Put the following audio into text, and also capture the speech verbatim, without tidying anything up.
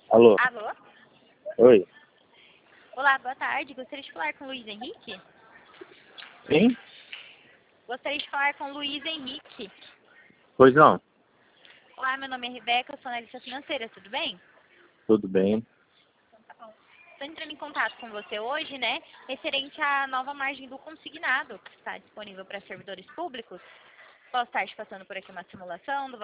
Alô? Alô? Oi? Olá, boa tarde. Gostaria de falar com o Luiz Henrique? Quem? Gostaria de falar com o Luiz Henrique. Pois não. Olá, meu nome é Rebeca, eu sou analista financeira, tudo bem? Tudo bem? Estou entrando em contato com você hoje, né, referente à nova margem do consignado, que está disponível para servidores públicos. Posso estar te passando por aqui uma simulação do